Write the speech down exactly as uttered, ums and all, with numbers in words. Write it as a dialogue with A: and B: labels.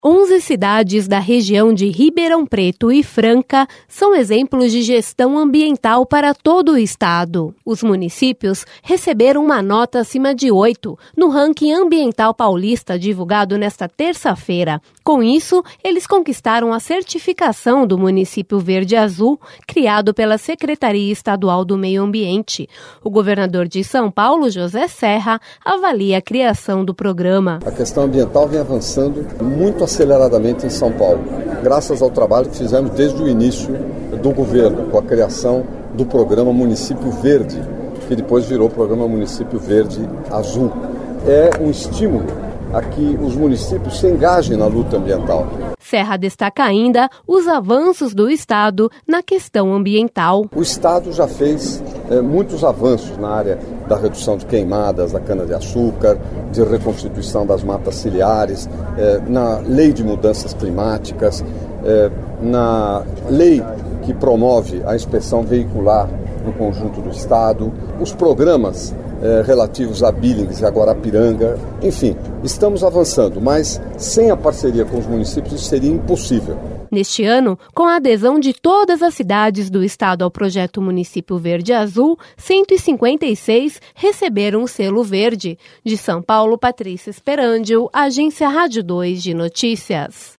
A: onze cidades da região de Ribeirão Preto e Franca são exemplos de gestão ambiental para todo o estado. Os municípios receberam uma nota acima de oito no ranking ambiental paulista divulgado nesta terça-feira. Com isso, eles conquistaram a certificação do município verde-azul, criado pela Secretaria Estadual do Meio Ambiente. O governador de São Paulo, José Serra, avalia a criação do programa.
B: A questão ambiental vem avançando muito aceleradamente em São Paulo, graças ao trabalho que fizemos desde o início do governo, com a criação do programa Município Verde, que depois virou programa Município Verde Azul. É um estímulo a que os municípios se engajem na luta ambiental.
A: Serra destaca ainda os avanços do Estado na questão ambiental.
B: O Estado já fez é, muitos avanços na área da redução de queimadas da cana-de-açúcar, de reconstituição das matas ciliares, é, na lei de mudanças climáticas, é, na lei que promove a inspeção veicular no conjunto do Estado, os programas É, relativos a Billings e a Guarapiranga, enfim, estamos avançando, mas sem a parceria com os municípios isso seria impossível.
A: Neste ano, com a adesão de todas as cidades do estado ao projeto Município Verde Azul, cento e cinquenta e seis receberam o selo verde. De São Paulo, Patrícia Esperandio, Agência Rádio dois de Notícias.